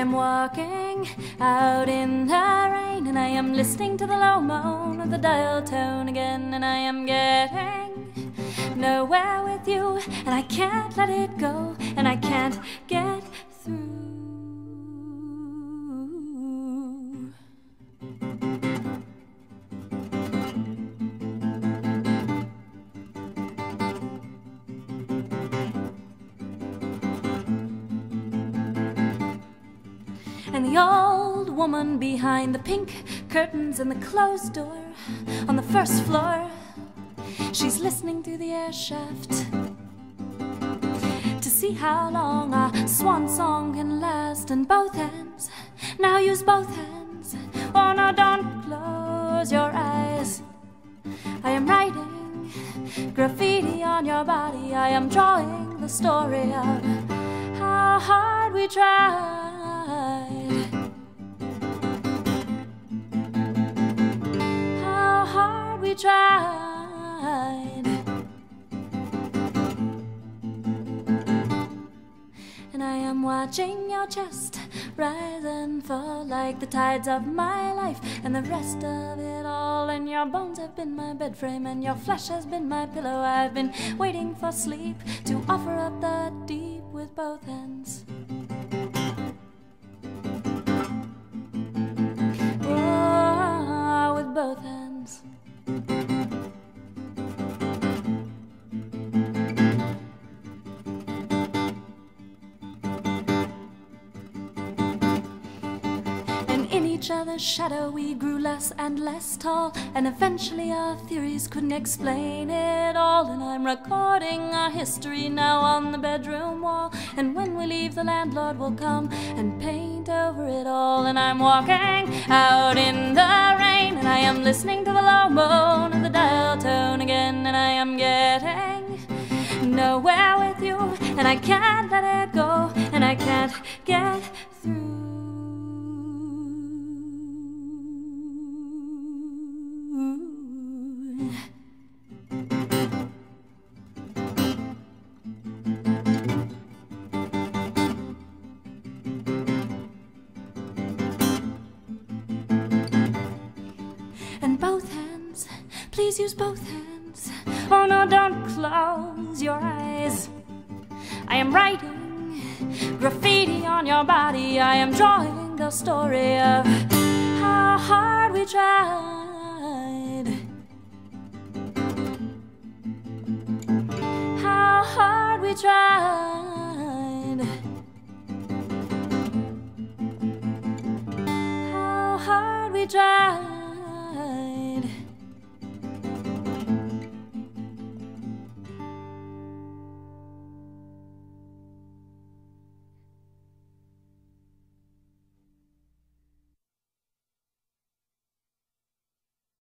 am walking out in the rain, and I am listening to the low moan of the dial tone again, and I am getting nowhere with you, and I can't let it go, and I can't get through. And the old woman behind the pink curtains and the closed door on the first floor, she's listening through the air shaft to see how long a swan song can last. And both hands, now use both hands. Oh no, don't close your eyes. I am writing graffiti on your body. I am drawing the story of how hard we tried. How hard we tried. And I am watching your chest rise and fall like the tides of my life, and the rest of it all. And your bones have been my bed frame, and your flesh has been my pillow. I've been waiting for sleep to offer up the deep with both hands. Oh, with both hands. In each other's shadow we grew less and less tall, and eventually our theories couldn't explain it all. And I'm recording our history now on the bedroom wall, and when we leave the landlord will come and paint over it all. And I'm walking out in the rain, and I am listening to the low moan of the dial tone again, and I am getting nowhere with you, and I can't let it go, and I can't get through. And both hands, please use both hands. Oh no, don't close your eyes. I am writing graffiti on your body. I am drawing the story of how hard we tried. How hard we tried. How hard we tried.